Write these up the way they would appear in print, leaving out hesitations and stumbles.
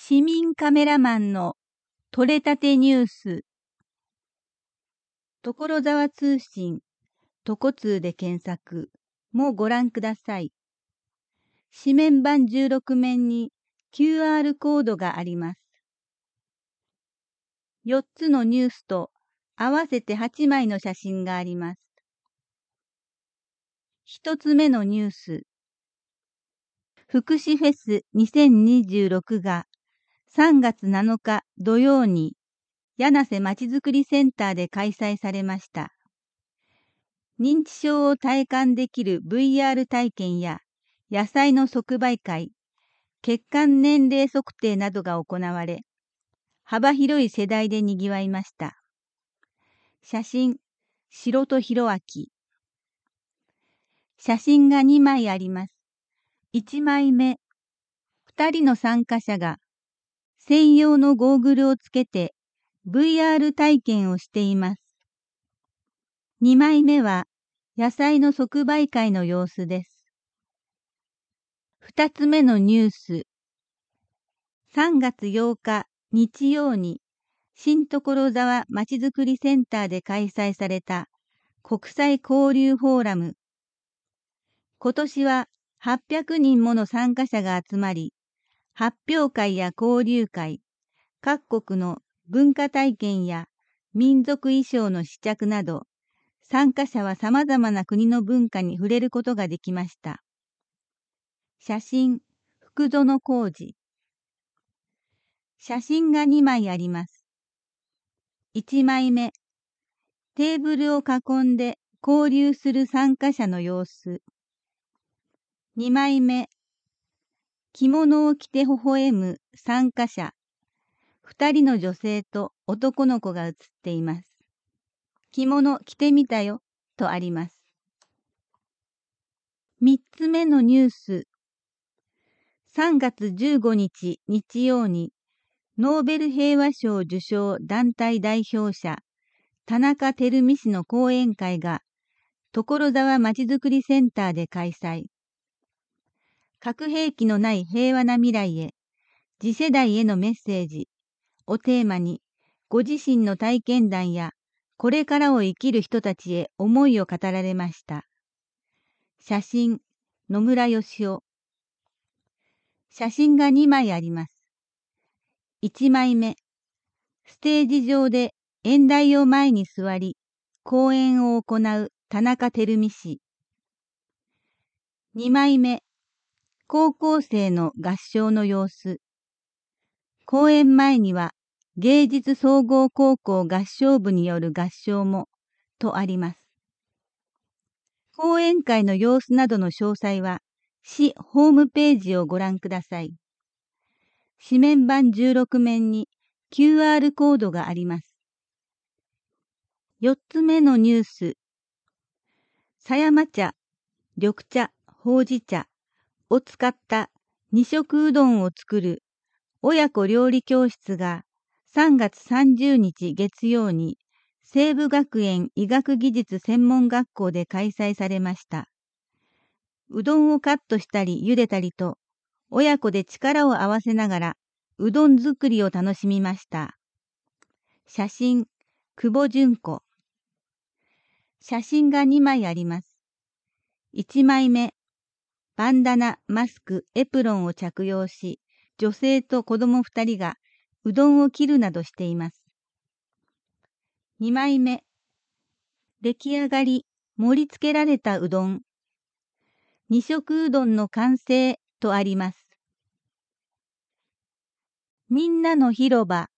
市民カメラマンの取れたてニュース。所沢通信、とこ通で検索もご覧ください。紙面版16面に QR コードがあります。4つのニュースと合わせて8枚の写真があります。1つ目のニュース。福祉フェス2026が3月7日土曜に柳瀬まちづくりセンターで開催されました。認知症を体感できる VR 体験や野菜の即売会、血管年齢測定などが行われ、幅広い世代で賑わいました。写真、城戸弘明。写真が2枚あります。1枚目、2人の参加者が専用のゴーグルをつけて VR 体験をしています。2枚目は野菜の即売会の様子です。2つ目のニュース。3月8日日曜に新所沢まちづくりセンターで開催された国際交流フォーラム。今年は800人もの参加者が集まり、発表会や交流会、各国の文化体験や民族衣装の試着など、参加者は様々な国の文化に触れることができました。写真、福園浩二。写真が2枚あります。1枚目、テーブルを囲んで交流する参加者の様子。2枚目、着物を着て微笑む参加者。2人の女性と男の子が写っています。着物着てみたよとあります。3つ目のニュース。3月15日日曜にノーベル平和賞受賞団体代表者田中照美氏の講演会が所沢まちづくりセンターで開催。核兵器のない平和な未来へ、次世代へのメッセージをテーマに、ご自身の体験談やこれからを生きる人たちへ思いを語られました。写真、野村義雄。写真が2枚あります。1枚目、ステージ上で演台を前に座り、講演を行う田中照美氏。2枚目、高校生の合唱の様子。講演前には芸術総合高校合唱部による合唱もとあります。講演会の様子などの詳細は市ホームページをご覧ください。紙面版16面に QR コードがあります。4つ目のニュース。狭山茶、緑茶、ほうじ茶を使った2色うどんを作る親子料理教室が3月30日月曜に西武学園医学技術専門学校で開催されました。うどんをカットしたり茹でたりと親子で力を合わせながらうどん作りを楽しみました。写真、久保純子。写真が2枚あります。1枚目、バンダナ、マスク、エプロンを着用し、女性と子供2人がうどんを切るなどしています。2枚目、出来上がり、盛り付けられたうどん。二色うどんの完成とあります。みんなの広場。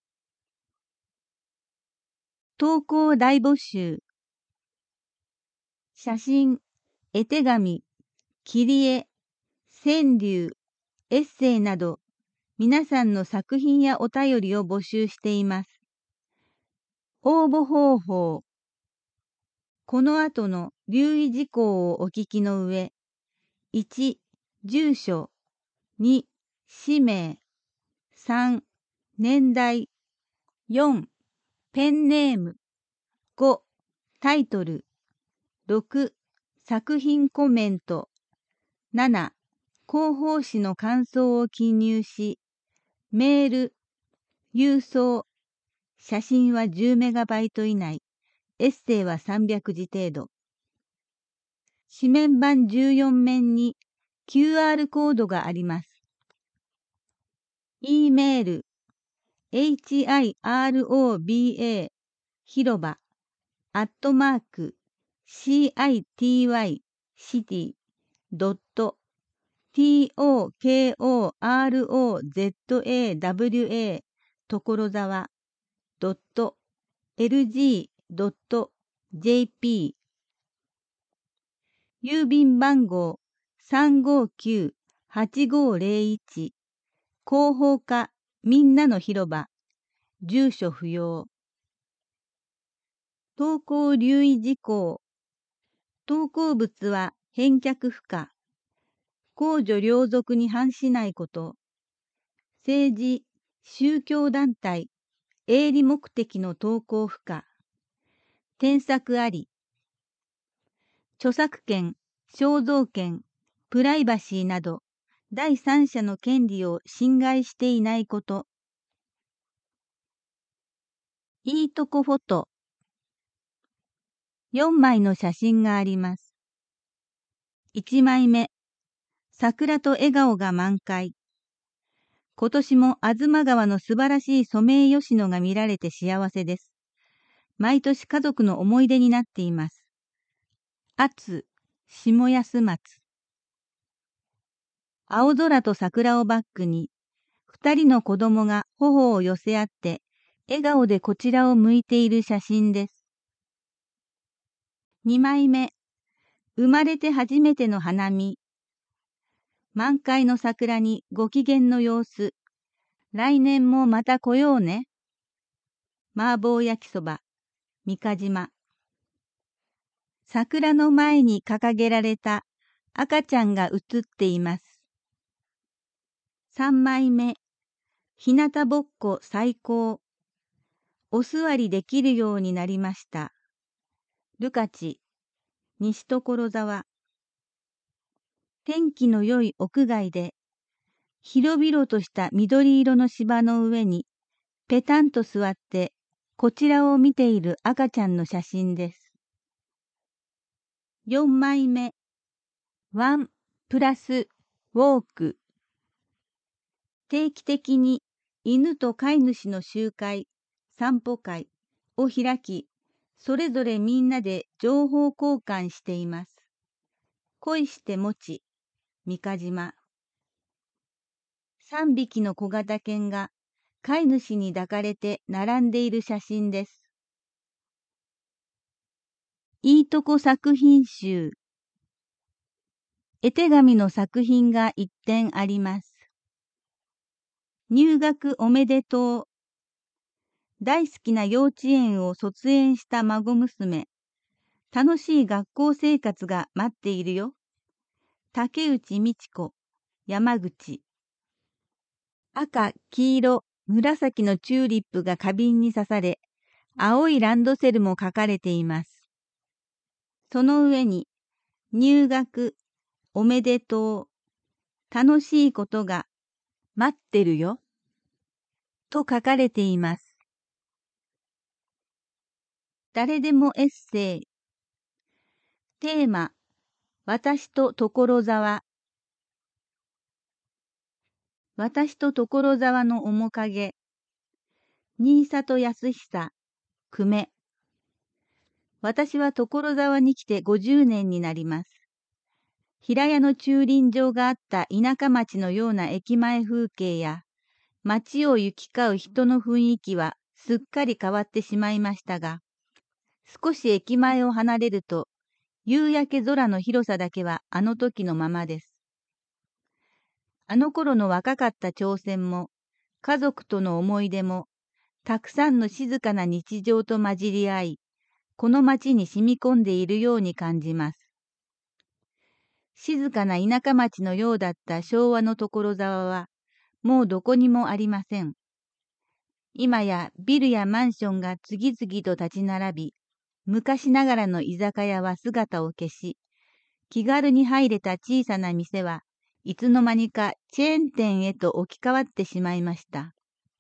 投稿大募集。写真、絵手紙、切り絵、川柳、エッセイなど、皆さんの作品やお便りを募集しています。応募方法。この後の留意事項をお聞きの上、1、住所、2、氏名、3、年代、4、ペンネーム、5、タイトル、6、作品コメント、7、広報誌の感想を記入し、 メール、郵送、写真は10メガバイト以内、エッセイは300字程度。紙面板14面に QR コードがあります。E メール、HIROBA 広場@CITY city.TOKOROZAWA 所沢.lg.jp 郵便番号359-8501広報課みんなの広場住所不要投稿留意事項投稿物は返却不可公序良俗に反しないこと政治、宗教団体、営利目的の投稿不可添削あり著作権、肖像権、プライバシーなど第三者の権利を侵害していないこと。いいとこフォト。4枚の写真があります。1枚目、桜と笑顔が満開。今年も吾妻川の素晴らしいソメイヨシノが見られて幸せです。毎年家族の思い出になっています。厚、下安松。青空と桜をバックに、2人の子供が頬を寄せ合って、笑顔でこちらを向いている写真です。2枚目、生まれて初めての花見。満開の桜にご機嫌の様子。来年もまた来ようね。麻婆焼きそば、三日島。桜の前に掲げられた赤ちゃんが写っています。3枚目、日向ぼっこ最高。お座りできるようになりました。ルカチ、西所沢。天気の良い屋外で、広々とした緑色の芝の上に、ペタンと座って、こちらを見ている赤ちゃんの写真です。4枚目、ワンプラスウォーク。定期的に犬と飼い主の集会、散歩会を開き、それぞれみんなで情報交換しています。恋してもち、三日島。3匹の小型犬が飼い主に抱かれて並んでいる写真です。いいとこ作品集。絵手紙の作品が1点あります。入学おめでとう。大好きな幼稚園を卒園した孫娘。楽しい学校生活が待っているよ。竹内美智子、山口。赤、黄色、紫のチューリップが花瓶に刺され、青いランドセルも書かれています。その上に、入学、おめでとう、楽しいことが待ってるよ、と書かれています。誰でもエッセイ。テーマ、私と所沢。私と所沢の面影。新里康久、久米。私は所沢に来て50年になります。平屋の駐輪場があった田舎町のような駅前風景や、街を行き交う人の雰囲気はすっかり変わってしまいましたが、少し駅前を離れると、夕焼け空の広さだけはあの時のままです。あの頃の若かった挑戦も、家族との思い出も、たくさんの静かな日常と混じり合い、この町に染み込んでいるように感じます。静かな田舎町のようだった昭和の所沢は、もうどこにもありません。今やビルやマンションが次々と立ち並び、昔ながらの居酒屋は姿を消し、気軽に入れた小さな店はいつの間にかチェーン店へと置き換わってしまいました。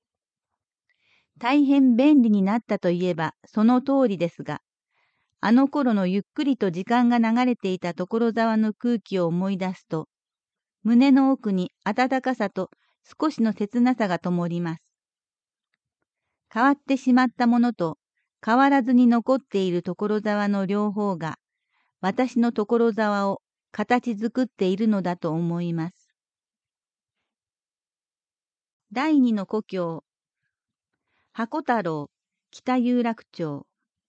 大変便利になったといえばその通りですが、あの頃のゆっくりと時間が流れていた所沢の空気を思い出すと、胸の奥に温かさと少しの切なさが灯ります。変わってしまったものと変わらずに残っている所沢の両方が、私の所沢を形作っているのだと思います。第二の故郷、箱太郎、北有楽町。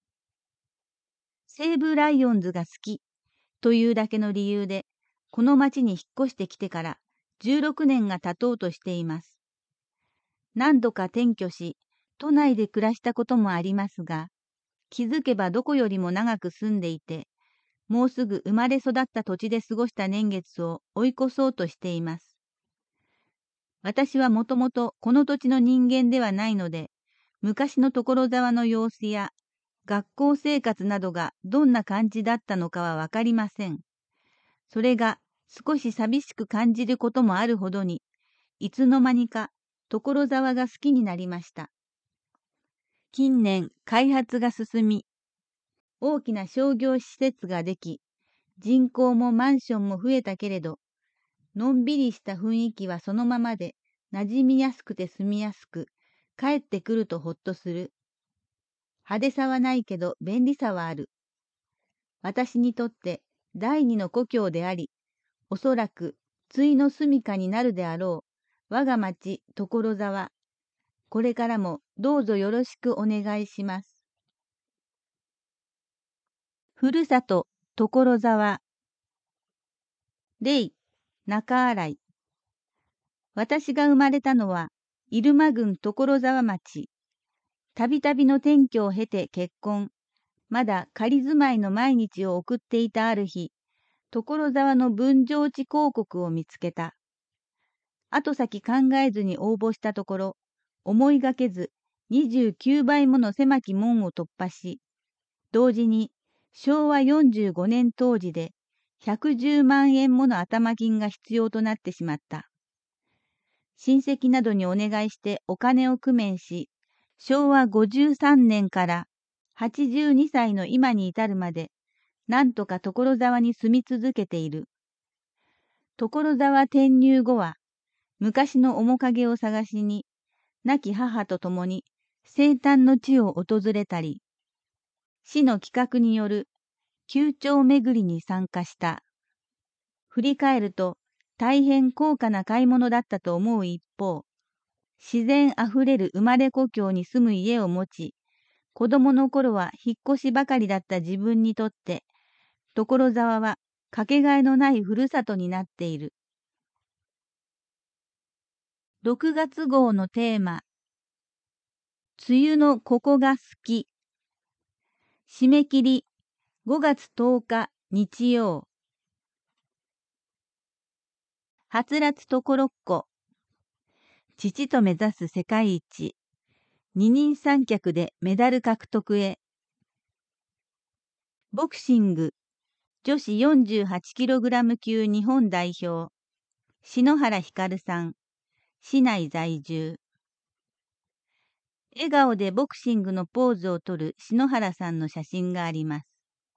西武ライオンズが好きというだけの理由で、この町に引っ越してきてから16年が経とうとしています。何度か転居し、都内で暮らしたこともありますが、気づけばどこよりも長く住んでいて、もうすぐ生まれ育った土地で過ごした年月を追い越そうとしています。私はもともとこの土地の人間ではないので、昔の所沢の様子や学校生活などがどんな感じだったのかはわかりません。それが少し寂しく感じることもあるほどに、いつの間にか所沢が好きになりました。近年開発が進み、大きな商業施設ができ、人口もマンションも増えたけれど、のんびりした雰囲気はそのままで、馴染みやすくて住みやすく、帰ってくるとほっとする。派手さはないけど便利さはある。私にとって第二の故郷であり、おそらく対の住処になるであろう、我が町所沢。これからもどうぞよろしくお願いします。ふるさと所沢。例中新井。私が生まれたのは入間郡所沢町。たびたびの転居を経て結婚。まだ仮住まいの毎日を送っていたある日、所沢の分譲地広告を見つけた。後先考えずに応募したところ、思いがけず29倍もの狭き門を突破し、同時に昭和45年当時で110万円もの頭金が必要となってしまった。親戚などにお願いしてお金を工面し、昭和53年から82歳の今に至るまで、なんとか所沢に住み続けている。所沢転入後は、昔の面影を探しに、亡き母と共に生誕の地を訪れたり、市の企画による旧庁巡りに参加した。振り返ると大変高価な買い物だったと思う一方、自然あふれる生まれ故郷に住む家を持ち、子供の頃は引っ越しばかりだった自分にとって、所沢はかけがえのないふるさとになっている。6月号のテーマ、梅雨のここが好き。締め切り5月10日日曜。はつらつところっこ。父と目指す世界一。二人三脚でメダル獲得へ。ボクシング女子 48kg 級日本代表。篠原ひかるさん。市内在住。笑顔でボクシングのポーズをとる篠原さんの写真があります。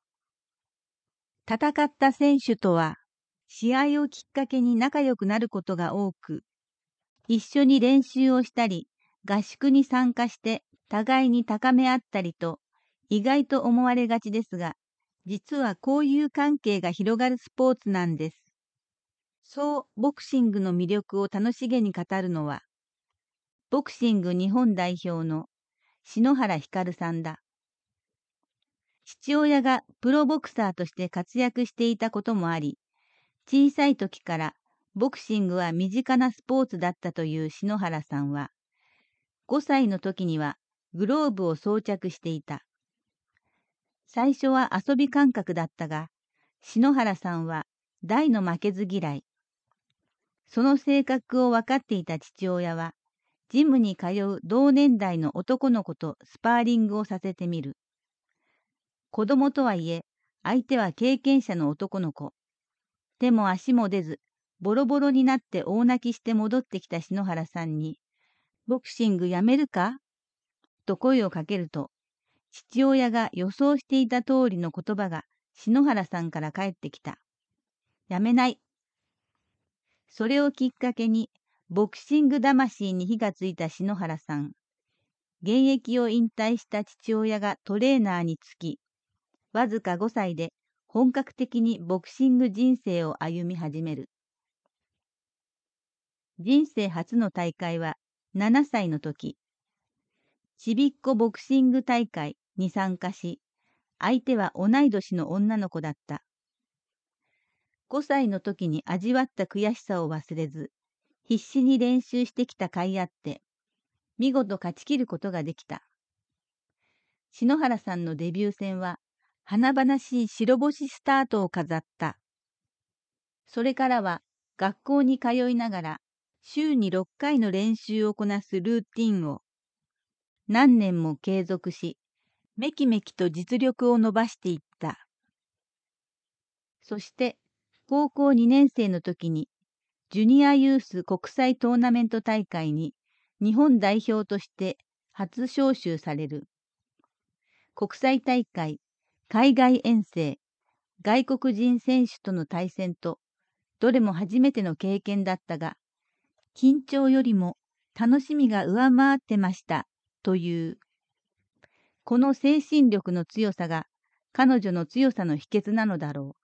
戦った選手とは、試合をきっかけに仲良くなることが多く、一緒に練習をしたり、合宿に参加して互いに高め合ったりと、意外と思われがちですが、実は交友関係が広がるスポーツなんです。そうボクシングの魅力を楽しげに語るのは、ボクシング日本代表の篠原ひかるさんだ。父親がプロボクサーとして活躍していたこともあり、小さい時からボクシングは身近なスポーツだったという篠原さんは、5歳の時にはグローブを装着していた。最初は遊び感覚だったが、篠原さんは大の負けず嫌い。その性格を分かっていた父親は、ジムに通う同年代の男の子とスパーリングをさせてみる。子供とはいえ、相手は経験者の男の子。手も足も出ず、 ボロボロになって大泣きして戻ってきた篠原さんに、ボクシングやめるかと声をかけると、父親が予想していた通りの言葉が篠原さんから返ってきた。やめない。それをきっかけに、ボクシング魂に火がついた篠原さん。現役を引退した父親がトレーナーにつき、わずか5歳で本格的にボクシング人生を歩み始める。人生初の大会は7歳の時、ちびっこボクシング大会に参加し、相手は同い年の女の子だった。5歳の時に味わった悔しさを忘れず、必死に練習してきた甲斐あって、見事勝ち切ることができた。篠原さんのデビュー戦は、華々しい白星スタートを飾った。それからは、学校に通いながら、週に6回の練習をこなすルーティンを、何年も継続し、めきめきと実力を伸ばしていった。そして、高校2年生の時に、ジュニアユース国際トーナメント大会に日本代表として初招集される。国際大会、海外遠征、外国人選手との対戦と、どれも初めての経験だったが、緊張よりも楽しみが上回ってましたという。この精神力の強さが彼女の強さの秘訣なのだろう。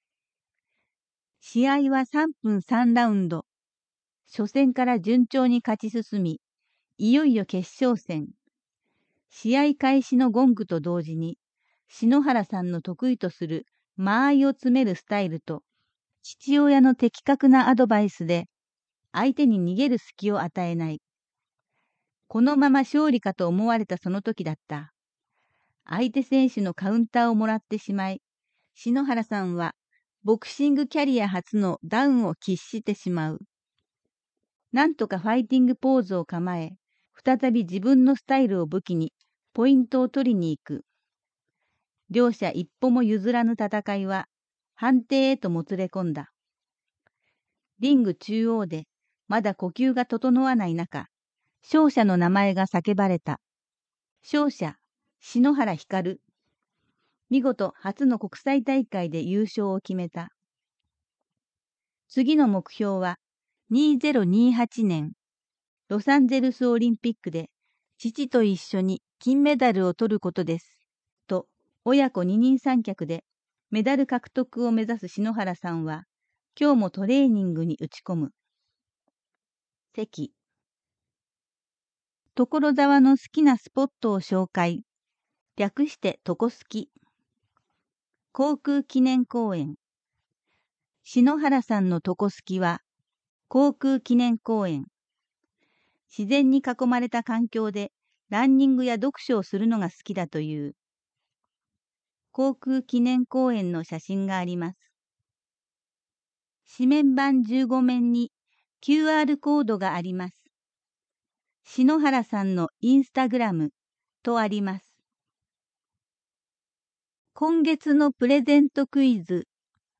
試合は3分3ラウンド。初戦から順調に勝ち進み、いよいよ決勝戦。試合開始のゴングと同時に、篠原さんの得意とする間合いを詰めるスタイルと、父親の的確なアドバイスで、相手に逃げる隙を与えない。このまま勝利かと思われたその時だった。相手選手のカウンターをもらってしまい、篠原さんはボクシングキャリア初のダウンを喫してしまう。なんとかファイティングポーズを構え、再び自分のスタイルを武器にポイントを取りに行く。両者一歩も譲らぬ戦いは判定へともつれ込んだ。リング中央でまだ呼吸が整わない中、勝者の名前が叫ばれた。勝者、篠原光。見事初の国際大会で優勝を決めた。次の目標は2028年ロサンゼルスオリンピックで父と一緒に金メダルを取ることです。と親子二人三脚でメダル獲得を目指す篠原さんは今日もトレーニングに打ち込む。関。所沢の好きなスポットを紹介。略してとこすき。航空記念公園。篠原さんのとこすきは航空記念公園。自然に囲まれた環境でランニングや読書をするのが好きだという。航空記念公園の写真があります。紙面板15面に QR コードがあります。篠原さんのインスタグラムとあります。今月のプレゼントクイズ。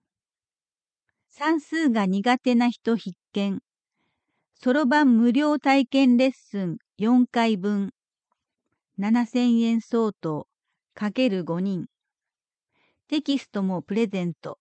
算数が苦手な人必見。そろばん無料体験レッスン4回分。7000円相当×5人。テキストもプレゼント。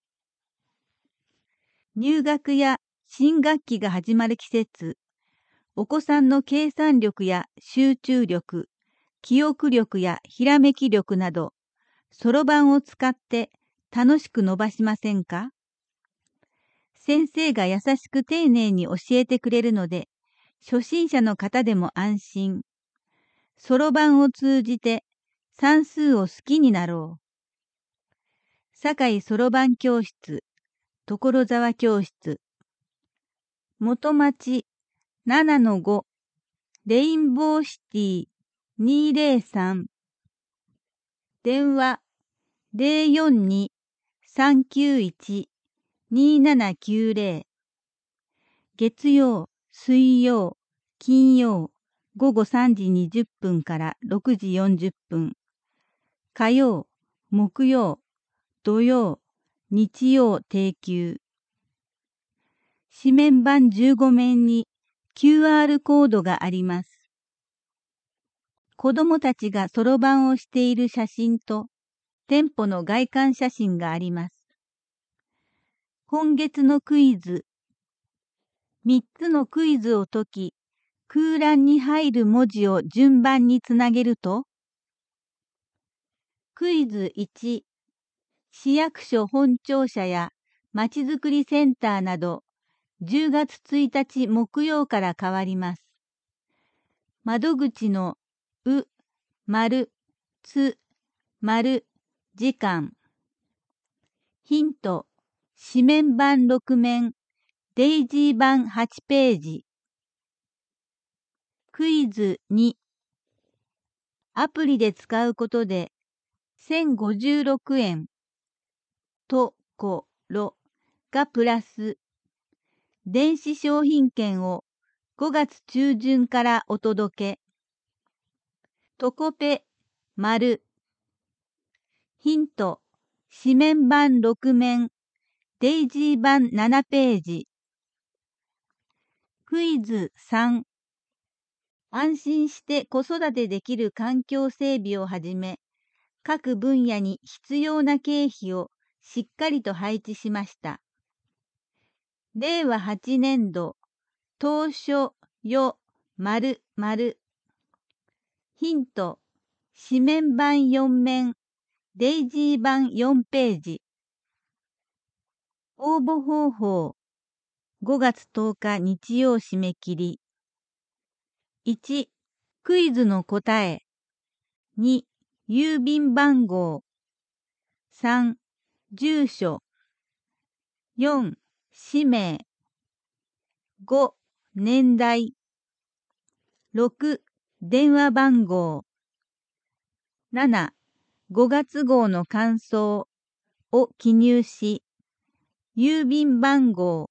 入学や新学期が始まる季節。お子さんの計算力や集中力、記憶力やひらめき力など、そろばんを使って楽しく伸ばしませんか？先生が優しく丁寧に教えてくれるので、初心者の方でも安心。そろばんを通じて算数を好きになろう。堺そろばん教室、所沢教室。元町 7-5 レインボーシティ203。電話042-391-2790。月曜、水曜、金曜、午後3時20分から6時40分。火曜、木曜、土曜、日曜定休。 紙面板15面に QR コードがあります。子供たちがそろばんをしている写真と店舗の外観写真があります。今月のクイズ。3つのクイズを解き、空欄に入る文字を順番につなげると、クイズ1、市役所本庁舎やまちづくりセンターなど、10月1日木曜から変わります。窓口のう、丸、つ、丸、時間。ヒント、紙面板6面、デイジー版8ページ。クイズ2、アプリで使うことで1056円ところがプラス。電子商品券を5月中旬からお届け。トコペ、丸。ヒント、紙面板6面、デイジー版7ページ。クイズ3、安心して子育てできる環境整備をはじめ、各分野に必要な経費をしっかりと配置しました。令和8年度、当初よ〇〇。ヒント、紙面板4面、デイジー版4ページ。応募方法、5月10日日曜締め切り。1、クイズの答え。2、郵便番号。3、住所。4、氏名。5、年代。6、電話番号。7、5月号の感想を記入し、郵便番号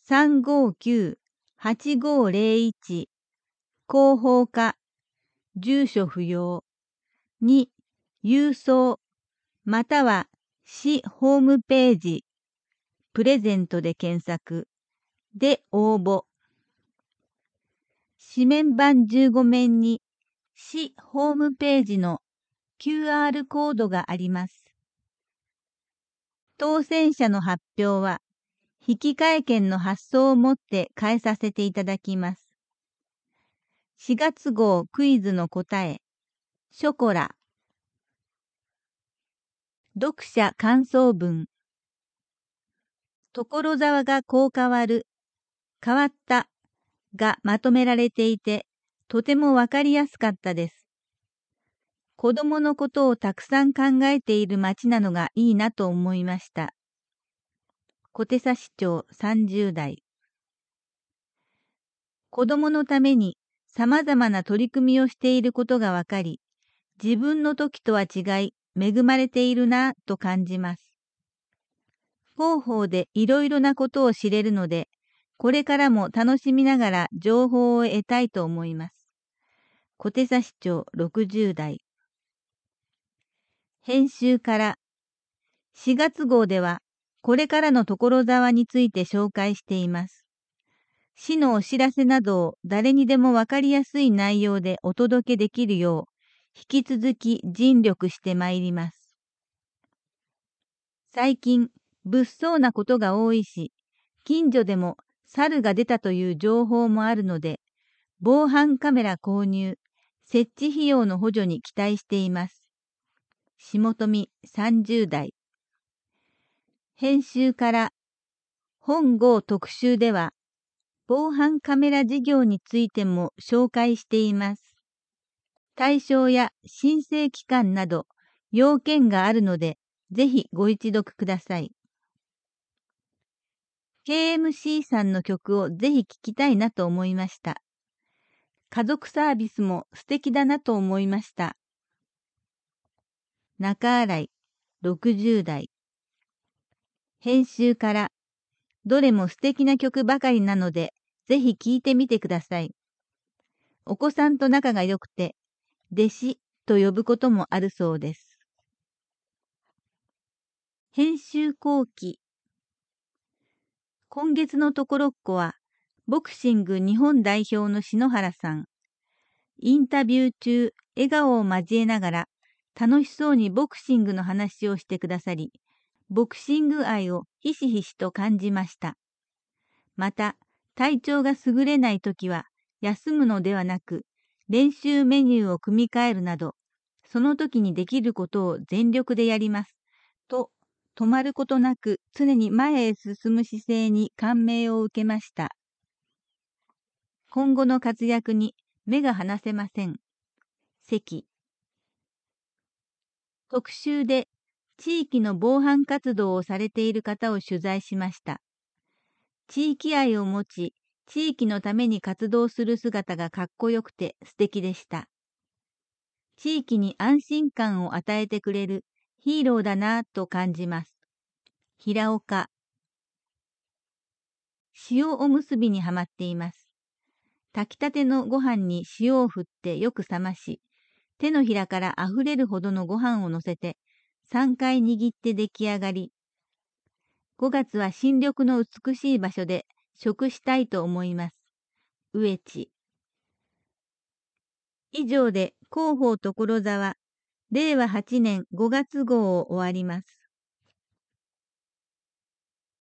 359-8501、広報課、住所不要。2、郵送、または市ホームページ、プレゼントで検索で応募。紙面板15面に市ホームページの QR コードがあります。当選者の発表は、引換券の発送をもって返させていただきます。4月号クイズの答え、ショコラ。読者感想文。所沢がこう変わる、変わったがまとめられていて、とてもわかりやすかったです。子供のことをたくさん考えている町なのがいいなと思いました。小手佐市長30代。子供のために様々な取り組みをしていることがわかり、自分の時とは違い、恵まれているなと感じます。広報でいろいろなことを知れるので、これからも楽しみながら情報を得たいと思います。小手佐市長60代。編集から4月号では、これからの所沢について紹介しています。市のお知らせなどを誰にでもわかりやすい内容でお届けできるよう、引き続き尽力してまいります。最近、物騒なことが多いし、近所でも猿が出たという情報もあるので、防犯カメラ購入、設置費用の補助に期待しています。下富30代。編集から本号特集では、防犯カメラ事業についても紹介しています。対象や申請期間など要件があるので、ぜひご一読ください。KMC さんの曲をぜひ聴きたいなと思いました。家族サービスも素敵だなと思いました。中新井、60代。編集から、どれも素敵な曲ばかりなので、ぜひ聴いてみてください。お子さんと仲が良くて、弟子と呼ぶこともあるそうです。編集後期。 今月のところっこは、ボクシング日本代表の篠原さん。インタビュー中、笑顔を交えながら、楽しそうにボクシングの話をしてくださり、ボクシング愛をひしひしと感じました。また、体調が優れないときは、休むのではなく、練習メニューを組み替えるなど、その時にできることを全力でやります。と、止まることなく常に前へ進む姿勢に感銘を受けました。今後の活躍に目が離せません。関。特集で地域の防犯活動をされている方を取材しました。地域愛を持ち、地域のために活動する姿がかっこよくて素敵でした。地域に安心感を与えてくれるヒーローだなぁと感じます。平岡。塩おむすびにはまっています。炊きたてのご飯に塩を振ってよく冷まし、手のひらからあふれるほどのご飯を乗せて、3回握って出来上がり。5月は新緑の美しい場所で食したいと思います。植地。以上で広報所沢、令和8年5月号を終わります。